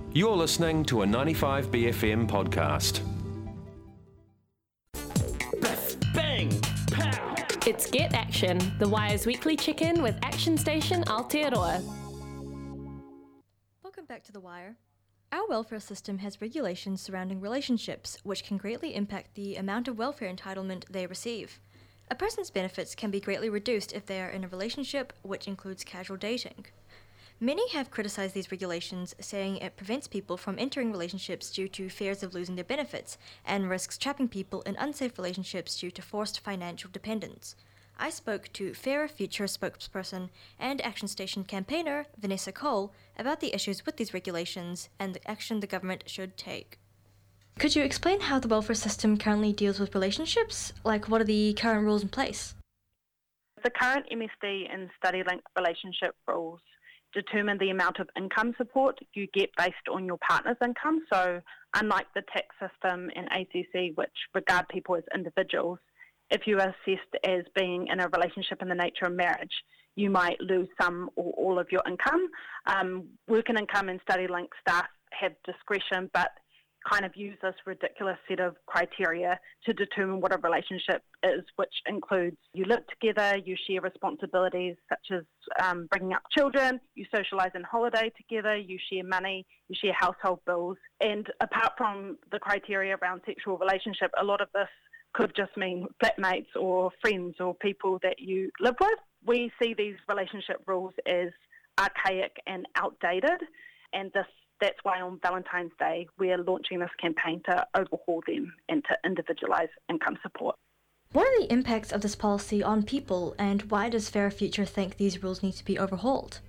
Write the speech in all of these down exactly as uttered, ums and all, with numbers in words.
You're listening to a ninety-five B F M podcast. Bang! Pow! It's Get Action, the Wire's weekly check-in with Action Station Aotearoa. Welcome back to The Wire. Our welfare system has regulations surrounding relationships, which can greatly impact the amount of welfare entitlement they receive. A person's benefits can be greatly reduced if they are in a relationship, which includes casual dating. Many have criticized these regulations, saying it prevents people from entering relationships due to fears of losing their benefits, and risks trapping people in unsafe relationships due to forced financial dependence. I spoke to Fairer Future spokesperson and Action Station campaigner Vanessa Cole about the issues with these regulations and the action the government should take. Could you explain how the welfare system currently deals with relationships? Like, what are the current rules in place? The current M S D and study-linked relationship rules determine the amount of income support you get based on your partner's income. So unlike the tax system and A C C, which regard people as individuals, if you are assessed as being in a relationship in the nature of marriage, you might lose some or all of your income. Um, working income and study-linked staff have discretion, but kind of use this ridiculous set of criteria to determine what a relationship is, which includes you live together, you share responsibilities such as um, bringing up children, you socialise and holiday together, you share money, you share household bills. And apart from the criteria around sexual relationship, a lot of this could just mean flatmates or friends or people that you live with. We see these relationship rules as archaic and outdated, and this That's why on Valentine's Day we're launching this campaign to overhaul them and to individualise income support. What are the impacts of this policy on people, and why does Fairer Future think these rules need to be overhauled?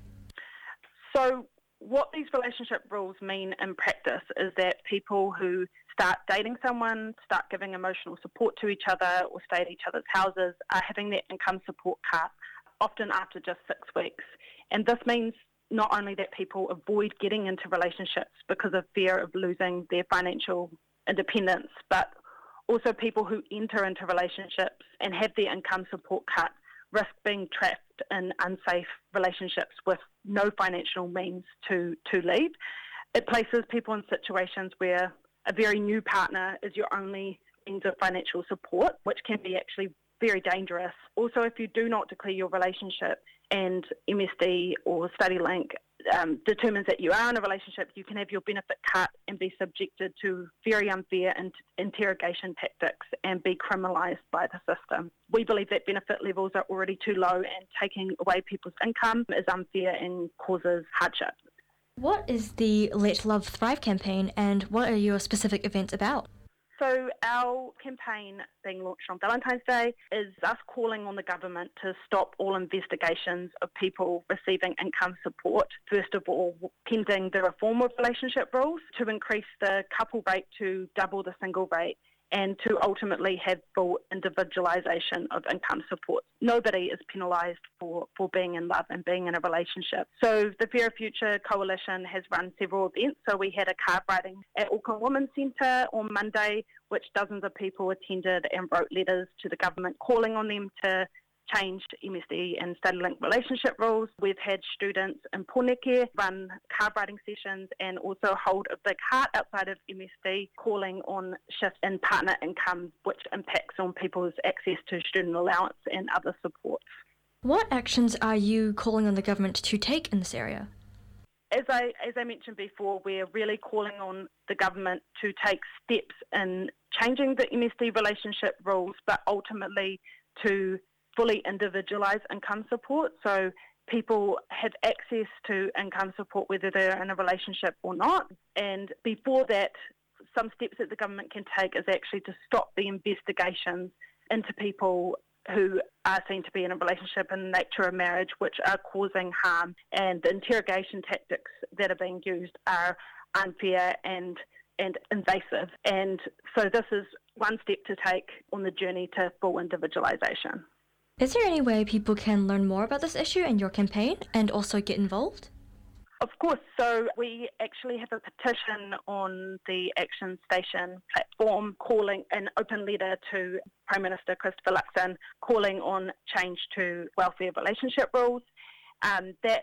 So what these relationship rules mean in practice is that people who start dating someone, start giving emotional support to each other or stay at each other's houses are having their income support cut, often after just six weeks. And this means not only that people avoid getting into relationships because of fear of losing their financial independence, but also people who enter into relationships and have their income support cut risk being trapped in unsafe relationships with no financial means to, to leave. It places people in situations where a very new partner is your only means of financial support, which can be actually very dangerous. Also, if you do not declare your relationship and M S D or StudyLink um, determines that you are in a relationship, you can have your benefit cut and be subjected to very unfair in- interrogation tactics and be criminalised by the system. We believe that benefit levels are already too low, and taking away people's income is unfair and causes hardship. What is the Let Love Thrive campaign, and what are your specific events about? So our campaign being launched on Valentine's Day is us calling on the government to stop all investigations of people receiving income support, first of all, pending the reform of relationship rules, to increase the couple rate to double the single rate, and to ultimately have full individualisation of income support. Nobody is penalised for, for being in love and being in a relationship. So the Fairer Future Coalition has run several events. So we had a card writing at Auckland Women's Centre on Monday, which dozens of people attended and wrote letters to the government calling on them to change M S D and study-linked relationship rules. We've had students in Pōneke run card writing sessions and also hold a big heart outside of M S D calling on shifts in partner income, which impacts on people's access to student allowance and other supports. What actions are you calling on the government to take in this area? As I, as I mentioned before, we're really calling on the government to take steps in changing the M S D relationship rules, but ultimately to fully individualise income support, so people have access to income support whether they're in a relationship or not. And before that, some steps that the government can take is actually to stop the investigations into people who are seen to be in a relationship in the nature of marriage, which are causing harm, and the interrogation tactics that are being used are unfair and and invasive. And so this is one step to take on the journey to full individualisation. Is there any way people can learn more about this issue and your campaign and also get involved? Of course. So we actually have a petition on the Action Station platform calling an open letter to Prime Minister Christopher Luxon calling on change to welfare relationship rules. Um, that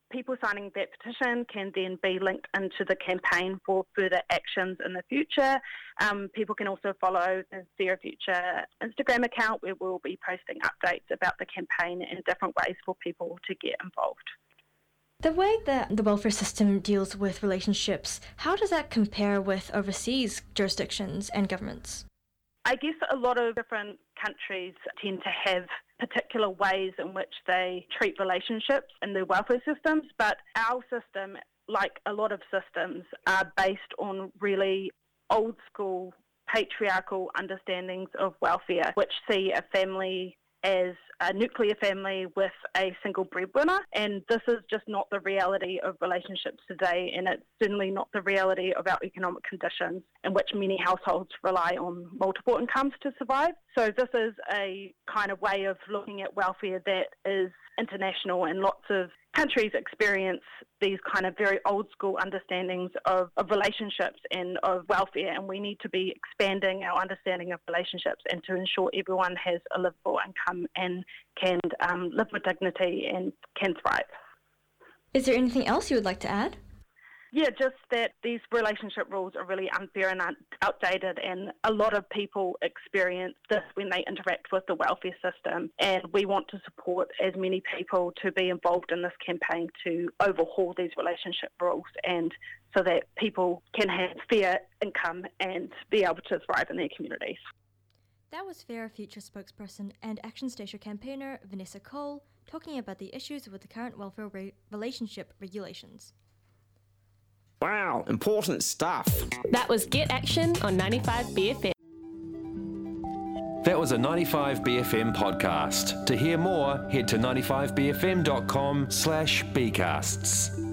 people signing that petition can then be linked into the campaign for further actions in the future. Um, people can also follow the Fair Future Instagram account, where we'll be posting updates about the campaign and different ways for people to get involved. The way that the welfare system deals with relationships, how does that compare with overseas jurisdictions and governments? I guess a lot of different countries tend to have particular ways in which they treat relationships in their welfare systems, but our system, like a lot of systems, are based on really old school patriarchal understandings of welfare, which see a family as a nuclear family with a single breadwinner, and this is just not the reality of relationships today, and it's certainly not the reality of our economic conditions in which many households rely on multiple incomes to survive. So this is a kind of way of looking at welfare that is international, and lots of countries experience these kind of very old school understandings of, of relationships and of welfare, and we need to be expanding our understanding of relationships and to ensure everyone has a livable income and can um, live with dignity and can thrive. Is there anything else you would like to add? Yeah, just that these relationship rules are really unfair and outdated, and a lot of people experience this when they interact with the welfare system, and we want to support as many people to be involved in this campaign to overhaul these relationship rules, and so that people can have fair income and be able to thrive in their communities. That was Fair Future spokesperson and Action Station campaigner Vanessa Cole talking about the issues with the current welfare re- relationship regulations. Wow, important stuff. That was Get Action on ninety-five B F M. That was a ninety-five B F M podcast. To hear more, head to ninety-five b f m dot com slash bcasts.